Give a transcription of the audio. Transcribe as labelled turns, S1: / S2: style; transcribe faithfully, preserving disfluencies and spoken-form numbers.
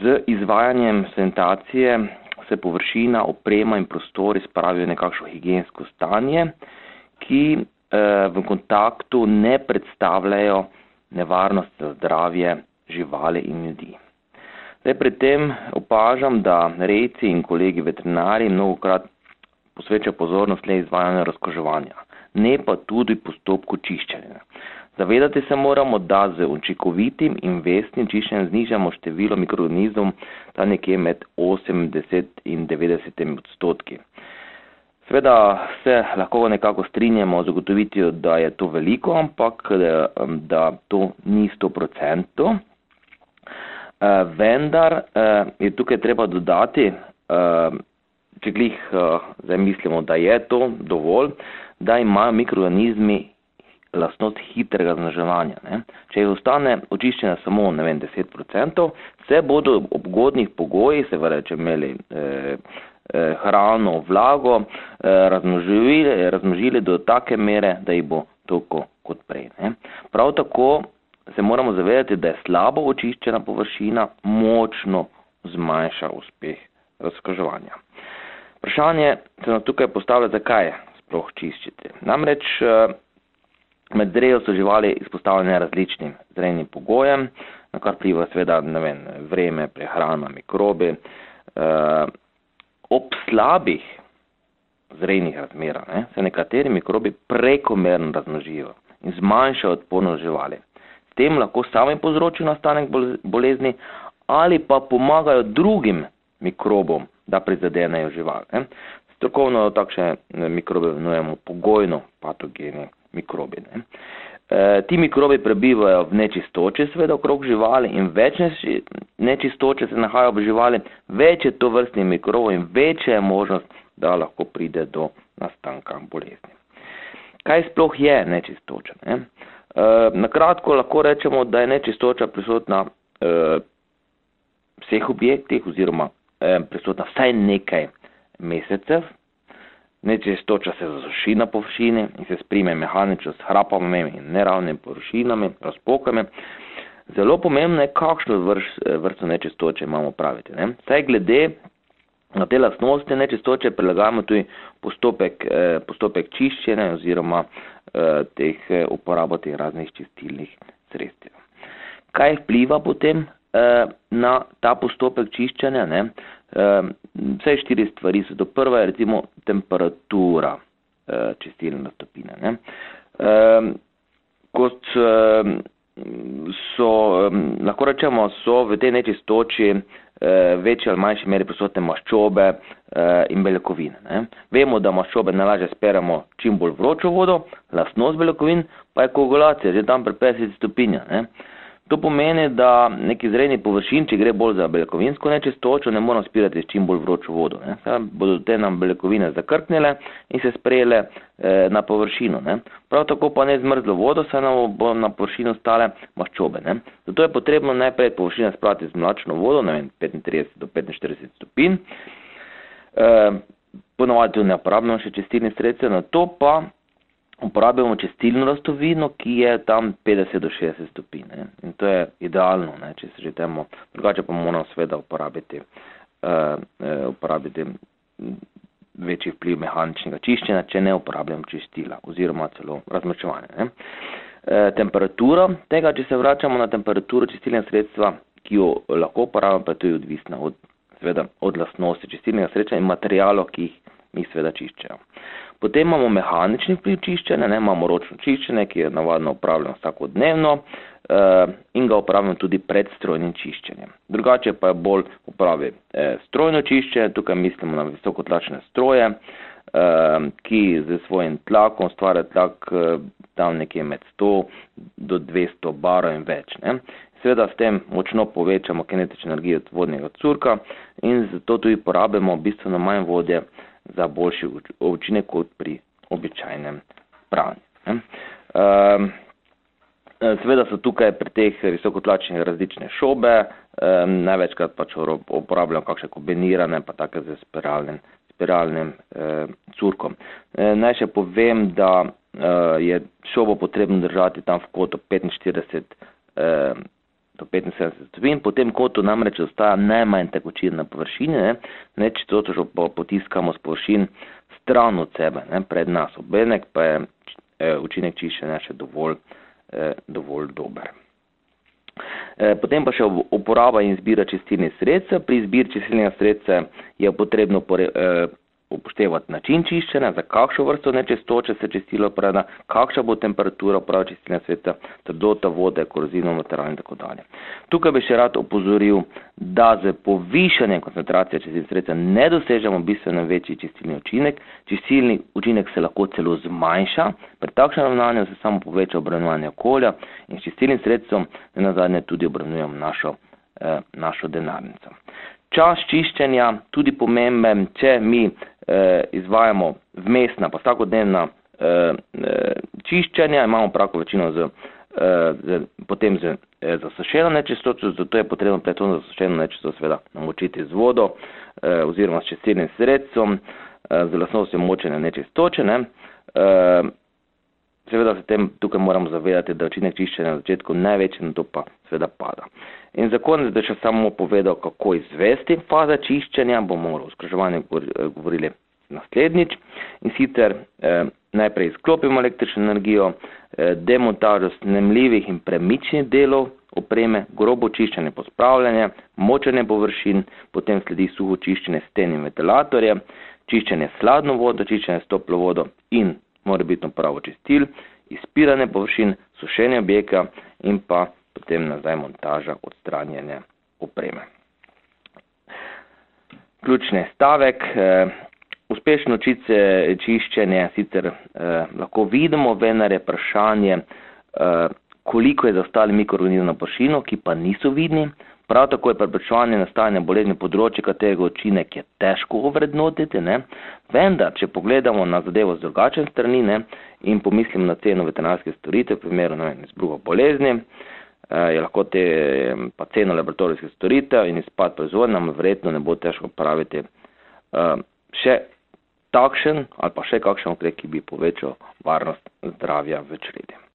S1: Z izvajanjem sanitacije se površina, oprema in prostori spravijo nekakšno higiensko stanje, ki eh, v kontaktu ne predstavljajo nevarnost za zdravje živali in ljudi. Zdaj, pri tem opažam, da rejci in kolegi veterinari mnogokrat posvečajo pozornost le izvajanju razkoževanja, ne pa tudi postopku čiščenja. Zavedati se moramo, da z učinkovitim in vestnim čiščenjem znižamo število mikroorganizmov tam nekje med osemdeset in devetdeset odstotki. Seveda se lahko nekako strinjamo z ugotovitvijo, da je to veliko, ampak da to ni sto procentov. Vendar je tukaj treba dodati, če glih zdaj mislimo, da je to dovolj, da imajo mikroorganizmi lastnost hitrega zmnoževanja. Ne? Če jih ostane očiščena samo, ne vem, deset procentov, se bodo ob ugodnih pogojih, se verjetno, če imeli eh, eh, hrano, vlago, eh, razmnožili, razmnožili do take mere, da jih bo toliko kot prej. Ne? Prav tako se moramo zavedati, da je slabo očiščena površina močno zmanjša uspeh razkoževanja. Vprašanje se nam tukaj postavlja, zakaj sploh čiščiti. Namreč eh, med zrejo so živali izpostavljene različnim zrejnim pogojem, na kar vpliva seveda, ne vem, vreme, prehrana, mikrobi. E, ob slabih zrejnih razmerah ne, se nekateri mikrobi prekomerno razmnožijo in zmanjšajo odpornost živali. S tem lahko sami povzročijo nastanek bolezni ali pa pomagajo drugim mikrobom, da prizadenejo živali. Ne. Strokovno takšne mikrobe imenujemo pogojno patogeni mikrobi. Ne. E, ti mikrobi prebivajo v nečistoči, seveda okrog živali, in več nečistoče se nahajajo v živali, več je to vrstnih mikrobov in večja je možnost, da lahko pride do nastanka bolezni. Kaj sploh je nečistoča? Ne? E, na kratko lahko rečemo, da je nečistoča prisotna e, vseh objektih oziroma e, prisotna vsaj nekaj mesecev. Nečistoča se zasuši na površini in se sprime mehanično s hrapami in neravnimi površinami, razpokami. Zelo pomembno je, kakšno vrsto nečistoče imamo praviti. Ne? Saj glede na te lastnosti nečistoče prilagajamo tudi postopek, eh, postopek čiščenja oziroma eh, teh, uporabo teh raznih čistilnih sredstev. Kaj vpliva potem eh, na ta postopek čiščenja? Ne? Vse štiri stvari so. To prva je recimo temperatura čistilne stopine. Ne. Kot so, lahko rečemo, so v tej nečistoči večje ali manjše meri prisotne maščobe in beljakovine. Ne. Vemo, da maščobe najlažje speremo čim bolj vročo vodo, lastnost beljakovin pa je koagulacija, že tam pri petdeset stopinjah. Ne. To pomeni, da neki zrejni površin, če gre bolj za beljakovinsko nečistočo, ne moramo spirati s čim bolj vročo vodo. Ne. Saj bodo te nam beljakovine zakrknile in se sprejele eh, na površino. Ne. Prav tako pa ne zmrzlo vodo, saj nam bo na površino stale maščobe. Ne. Zato je potrebno najprej površino sprati z mlačno vodo, ne vem, petintrideset do petinštirideset stopinj. Eh, ponovadi tudi ne uporabljamo še čistilnih sredstev, na to pa uporabljamo čistilno rastovino, ki je tam petdeset do šestdeset stopinj. Ne. In to je idealno, ne, če se že temu, drugače pa moramo seveda uporabiti, uh, uh, uporabiti večji vpliv mehaničnega čiščenja, če ne uporabljamo čistila oziroma celo razmočevanja. Ne. Uh, temperatura tega, če se vračamo na temperaturo čistilnega sredstva, ki jo lahko uporabljamo, pa je tudi odvisna od, seveda, od lastnosti čistilnega sredstva in materijalov, ki jih mi seveda čiščejo. Potem imamo mehanični vpliv čiščenja, ne, imamo ročno čiščenje, ki je navadno uporabljeno vsakodnevno eh, in ga uporabljamo tudi pred strojnim čiščenjem. Drugače pa je bolj uporabi eh, strojno čiščenje, tukaj mislimo na visokotlačne stroje, eh, ki z svojim tlakom ustvarja tlak eh, tam nekje med sto do dvesto barov in več. Ne. Seveda s tem močno povečamo kinetično energijo vodnega curka in zato tudi porabimo bistveno manj vode za boljši učinek kot pri običajnem pranju. Seveda so tukaj pri teh visokotlačnih različne šobe, največkrat pač uporabljamo kakšne kombinirane, pa take z spiralnim, spiralnim curkom. Naj še povem, da je šobo potrebno držati tam v kotu petinštirideset do petinsedemdeset stopinj, po tem kotu namreč ostaja najmanj tekočine na površini, ne, ne če to že potiskamo z površin stran od sebe, ne, pred nas. Obenek pa je eh, učinek čiščenja še dovolj, eh, dovolj dober. Eh, potem pa še uporaba in izbira čistilnih sredstev. Pri izbiri čistilnega sredstva je potrebno pore, eh, upoštevati način čiščenja, za kakšno vrsto nečistoče se čistilo uporablja, kakšna bo temperatura uporabe čistilnega sredstva, trdota vode, korozivno material in tako dalje. Tukaj bi še rad opozoril, da z povišanjem koncentracije čistilnih sredstev ne dosežemo bistveno večji čistilni učinek. Čistilni učinek se lahko celo zmanjša, pri takšnem ravnanju se samo poveča obremenjevanje okolja in s čistilnim sredstvom nenazadnje tudi obremenjujemo našo, eh, našo denarnico. Čas čiščenja tudi pomemben, če mi eh, izvajamo vmesna pa vsakodnevna eh, čiščenja, imamo prako večino z, eh, z, potem z eh, zasušeno nečistočo, zato je potrebno pred to zasušeno nečistočo seveda namočiti z vodo eh, oziroma s čistilnim sredstvom, eh, z lastnostjo močenja nečistoče. Ne. Eh, seveda se tem tukaj moramo zavedati, da učinek čiščenja na začetku največji, na to pa seveda pada. In za konec bi še samo povedal, kako izvesti faza čiščenja, bomo v skraževanju govorili naslednjič. In sicer eh, najprej izklopimo električno energijo, eh, demontažo snemljivih in premičnih delov opreme, grobo čiščenje, pospravljanje, močenje površin, potem sledi suho čiščenje sten in ventilatorje, čiščenje s hladno vodo, čiščenje s toplo vodo in morebitno pravo čistil, izpiranje površin, sušenje objekta in pa potem nazaj montaža, odstranjanje opreme. Ključni stavek. Eh, uspešno čice, čiščenje sicer eh, lahko vidimo, vendar je vprašanje, eh, koliko je zaostali mikroorganizmi na površino, ki pa niso vidni. Prav tako je preprečevanje nastajanja bolezni področje, katerega učinek je težko ovrednotiti, ne. Vendar, če pogledamo na zadevo z drugačne strani, ne, in pomislimo na ceno veterinarskih storitev, v primeru izbruha bolezni, je lahko te pa ceno laboratorijskih storitev in izpad proizvodnja, nam verjetno ne bo težko praviti uh, še takšen ali pa še kakšen ukrep, ki bi povečal varnost zdravja v čredi.